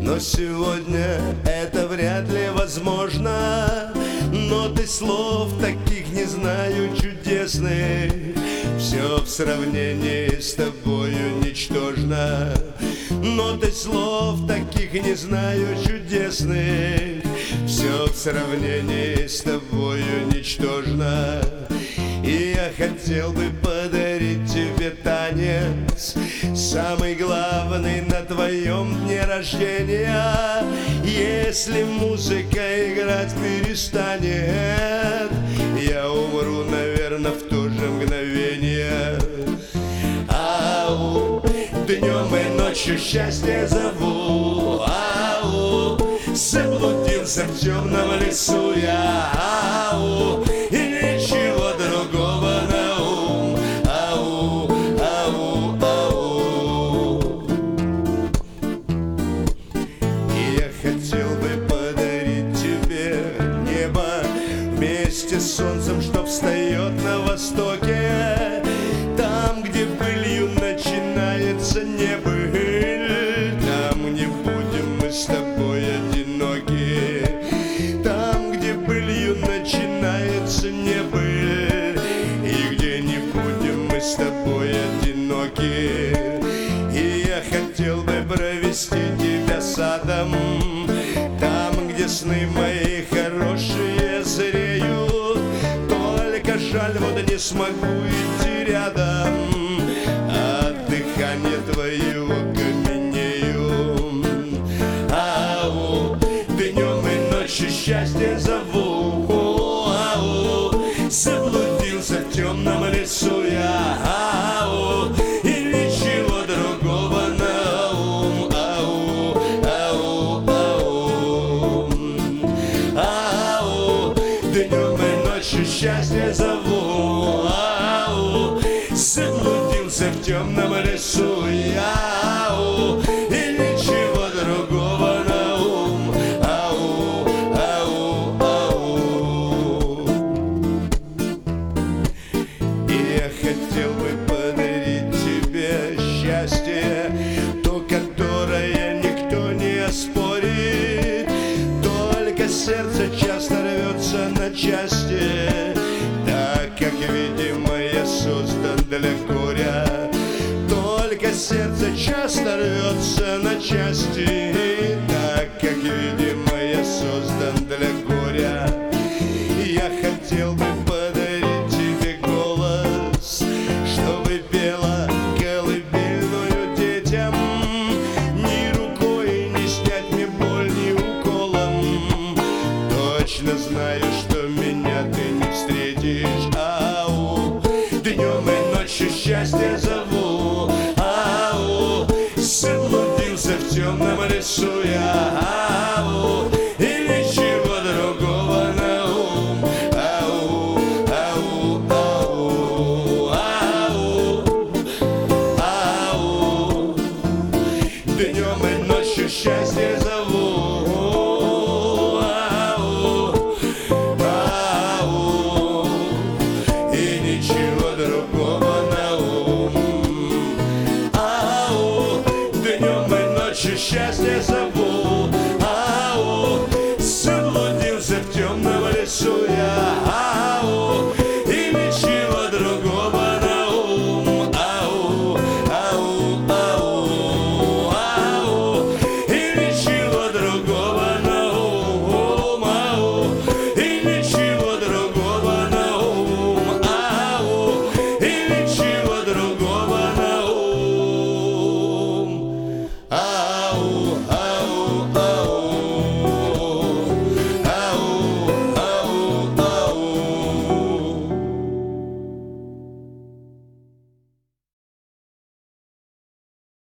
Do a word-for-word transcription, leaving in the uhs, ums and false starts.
Но сегодня это вряд ли возможно. Ноты слов таких не знаю чудесных. Все в сравнении с тобою ничтожно. Ноты слов таких не знаю чудесных. Все в сравнении с тобою ничтожно. И я хотел бы подарить тебе танец, самый главный на твоем дне рождения. Если музыка играть перестанет, я умру, наверное, в то же мгновение. Ау, днем и ночью счастье зову. Ау, заблудился в темном лесу я. Ау, и ничего другого на ум. Ау, ау, ау. И я хотел бы подарить тебе небо вместе с солнцем, что встает на востоке. Там, где былью начинается небыль, там не будем мы с тобой одиноки. Там, где былью начинается небыль, и где не будем мы с тобой одиноки. И я хотел бы провести тебя садом, там, где сны мои хорошие зреют. Только жаль, вот не смогу идти рядом, от дыхания твоего каменею. Ау, днем и ночью счастье зову. Ау, заблудился в темном лесу я. Ау, и ничего другого на ум. Ау, ау, ау. Ау, днем и ночью счастье зову. Ау, заблудился в темном лесу я. Ау, и ничего другого на ум. Ау, ау, ау. И я хотел бы подарить тебе счастье, то, которое никто не оспорит. Только сердце часто рвется на части, так как, видимо, я создан для горя. Только сердце часто рвется на части, так как, видимо, я создан для горя. Я хотел бы подарить тебе голос, чтобы пела колыбельную детям. Ни рукой не снять мне боль, ни уколом. Точно знаю, что меня ты не встретишь. Ау, днем и ночью счастье зову. Ау, заблудился в темном лесу я. Ау, и ничего другого на ум. Ау, ау, ау, ау, ау. Днем и ночью счастье зову. Ау, ау, и ничего другого на ум. Ау, днем и ночью счастье зову.